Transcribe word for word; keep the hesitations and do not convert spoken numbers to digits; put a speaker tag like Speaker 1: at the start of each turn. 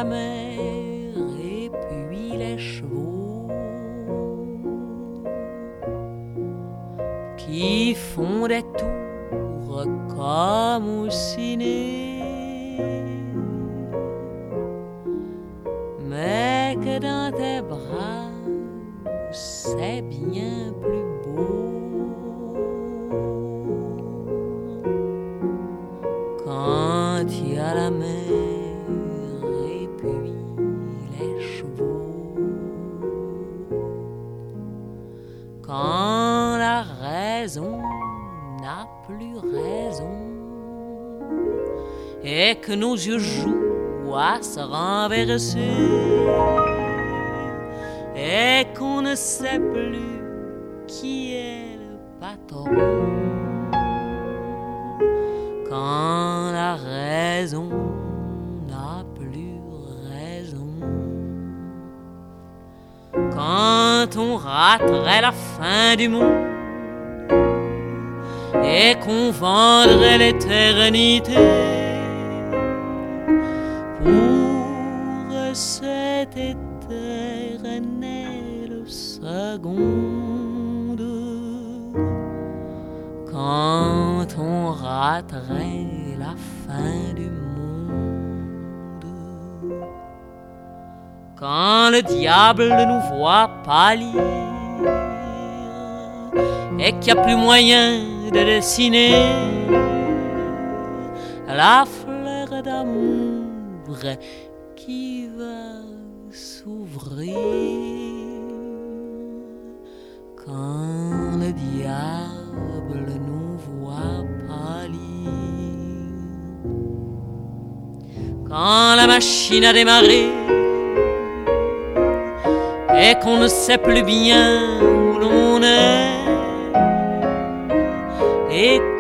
Speaker 1: la mer et puis les chevaux qui font des tours comme au ciné, mais que dans tes bras c'est bien plus beau. Quand il y a la mer et puis les chevaux, quand la raison n'a plus raison et que nos yeux jouent à se renverser et qu'on ne sait plus qui est le patron, quand la raison n'a plus raison, quand on raterait la fin du monde et qu'on vendrait l'éternité pour cette éternelle seconde, quand on raterait la fin du monde, quand le diable nous voit pâlir et qu'il n'y a plus moyen de dessiner la fleur d'amour qui va s'ouvrir, quand le diable nous voit pâlir, quand la machine a démarré et qu'on ne sait plus bien où l'on est et